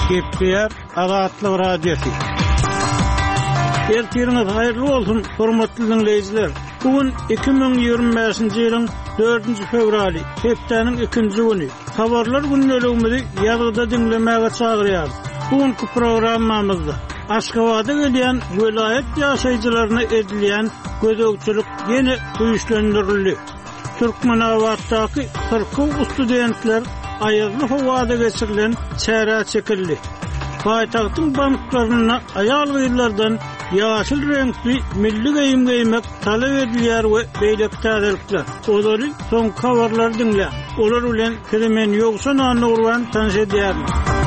Gepler Azatlyk Radiosu. Ertiriniz hayırlı olsun, hormatly dinleyijiler. Bugün 2025-nji ýylyň 4-nji fevraly, hepdeniň 2-nji güni. Habarlar günnelegimizi ýazgyda dinlemäge çagyrýar. Bugünkü programmamyzda Aşgabatda gelýän vilayet ýaşaýjylaryna edilýän gözegçilik ýene güýçlendirildi. Türkmenabatdaky 40 studentler ayazlı howada geçirilen çäre çekildi. Paýtagtyň banklaryna aýal gyýlardan ýaşyl reňkli milli geýim giymek talap edilýär we beýlek täzelikler. Olary soň habarlar dinle. Olar bilen Kirimen ýoksan anly urwan tanış edýär.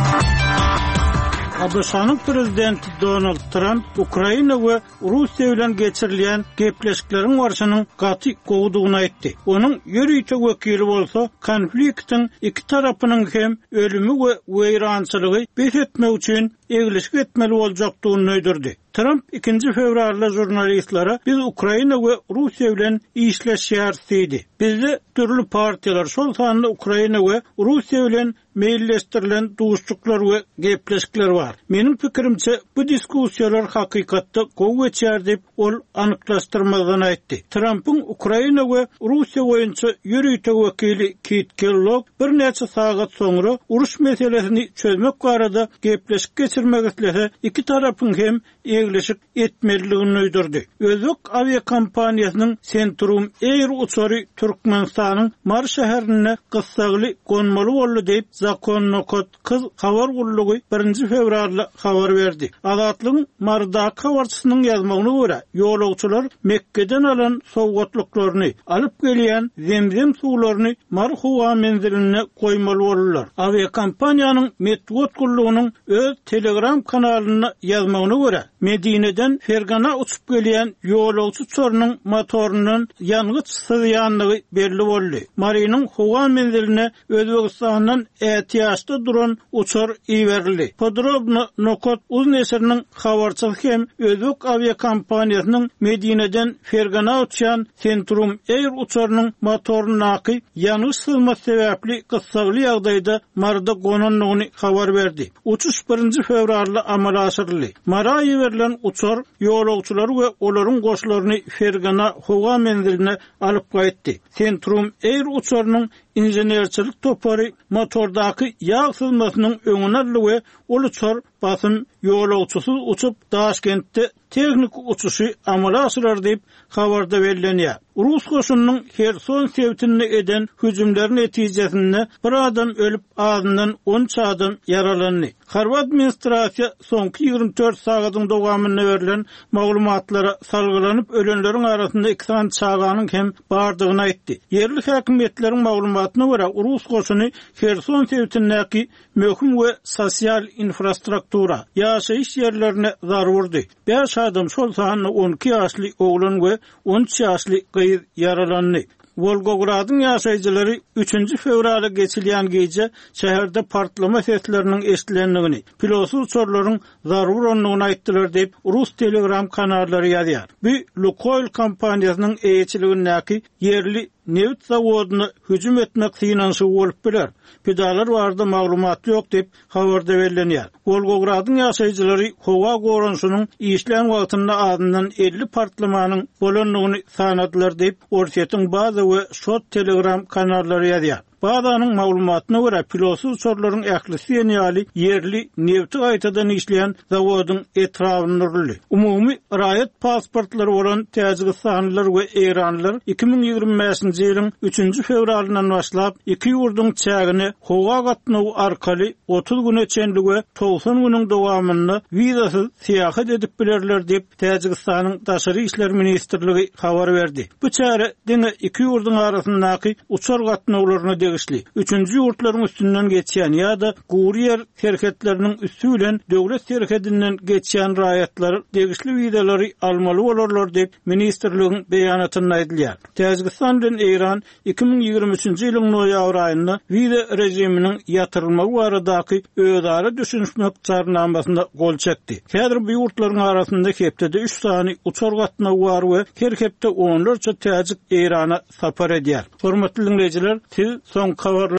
Abşanyň prezidenti Donald Trump Ukraina we Russiýa bilen geçirilýän gepleşikleriň barşynyň gaty gowdugyny aýtdy. Onuň ýörüýte wekili bolsa, konfliktiň iki tarapynyň hem ölümi we weýrançylygy beş etmek üçin egleşik etmeli boljakdygyny öýdürdi. Trump 2 fevralda jurnalistlere biz Ukraina we Russiýa bilen işleşýär diýdi. Bizde türlü partiýalar şol sanda Ukraina we Russiýa bilen meýilleşdirilen duşçuklar we gepleşikler bar. Menim pikirimçe bu diskussiýalar hakykatda gowy geçýär diýip ol anyklaşdyrmadan aýtdy. Trump'yň Ukraina we Russiýa boýunça ýörüýte wekili Keith Kellogg bir neçe sagat soňra uruş meselesini çözmek barada gepleşik geçirmek islese iki tarapyň hem egleşik etmeliligini öýdürdi. Özbek aviakompaniýasynyň Centrum Air uçary Türkmenistanyň Mar şäherine gyssagly gonmaly boldy diýip Zakonnokot kız habar gullugy 1 fevralda habar berdi. Azatlygyň Marda habarçysynyň ýazmagyna görä, ýolagçylar Mekkeden alan sowgatlyklaryny alyp gelýän zemzem suwlaryny Marhuwa menziline goýmaly boldylar. Aviakompaniýanyň medwat gullugynyň öz Telegram kanalyna ýazmagyna görä, Medineden Fergana uçup gelýän ýolagçy uçarynyň motorundan ýangıç sızýanlygy belli boldy. Marynyň Huwa menziline Özbegistandan ätiýaşda duran uçar iýerildi. Podrobno Nokot uzun eseriniň habarçylygy hem Özbek aviakompaniýasynyň Medineden Fergana uçan Centrum Air uçarynyň motorunaky ýanyş sızma sebäpli gyssagly ýagdaýda Marda gonanlygyny habar berdi. Uçuş 1 fevralda amala aşyryldy. Mara ýeberilen uçar ýolagçylary we olaryň goşlaryny Fergana Huwa menziline alyp gaýtdy. Centrum Air uçarynyň injenerçilik topary motordaky ýağ sızmasynyň öňüne aldy we ol uçar basym ýolagçysy uçup Daşkentde teknik uçuşy amala aşyrar diýip habarda bellenýär. Rus goşunynyň Herson sewtini eden hüjümler netijesinde bir adam ölüp ağzından 10 adam yaralandy. Harward administrasiýa soňky 24 sagatyň dowamyna berilen maglumatlara salgylanyp ölenleriň arasynda 2 çaganyň hem bardygyny aýtdy. Yerli häkimetleriň maglumatyna görä Rus goşuny Herson sewtinäki möhüm we sosial infrastruktura ýaşaýyş ýerlerine zarar berdi. 5 adam şol sahany 12 ýaşly oglan we 13 ýaşly gyýyz yaralandy. Volgogradyň ýaşaýjylary 3 fevralda geçilýän gece şäherde partlama sesleriniň eşitilenligini, pilotsy uçarlaryň zarar berýändigini aýtdylar diýip Rus Telegram kanallary ýazýar. Bu Lukoil kompaniýasynyň eýçiligindäki yerli neft zawodyna hüjüm etmek synanşy bolup biler. Pedalar barada maglumat ýok diýip habarda bellenýär. Volgogradyň ýaşaýjylary howa goranşynyň işlän wagtynda adından 50 partlamanyň bolanlygyny sanadylar diýip Orsiýetiň baza we şot Telegram kanallary ýazýar. Bazanyň maglumatyna görä pilotsy uçarlaryň ählisi ýaly yerli nefti gaýtadan işleýän zawodyň etrawyny nurly. Umumy raýat pasportlary bolan Täjikistanlylar we Eýranlylar 2025-nji ýylyň 3 fevralyndan başlap iki ýurduň çägini howa gatnawy arkaly 30 güne çenli we 90 güniň dowamyny wizasyz seýahat edip bilerler diýip Täjikistanyň Daşary işler ministrligi habar berdi. Bu çäre diňe iki ýurduň arasyndaky uçar gatnawlaryny degişli. 3-nji ýurtlaryň üstünden geçýän ýa-da gurýer şerhetleriniň üstü bilen döwlet şerhetinden geçýän raýatlar degişli widelary almaly bolarlar diýip ministrligiň beýanatynda aýdylýar. Täjikistan bilen Eýran 2023-nji ýylyň noýabr aýynda wide rejiminiň ýatyrylmagy baradaky özara düşünmek çarnamasynda gol çekdi. Häzir bu ýurtlaryň arasynda hepde 3 sany uçar gatnawy bar we her hepde onlarça täjik Eýrana sapar edýär. Hormatly dinleýijiler, siz son habar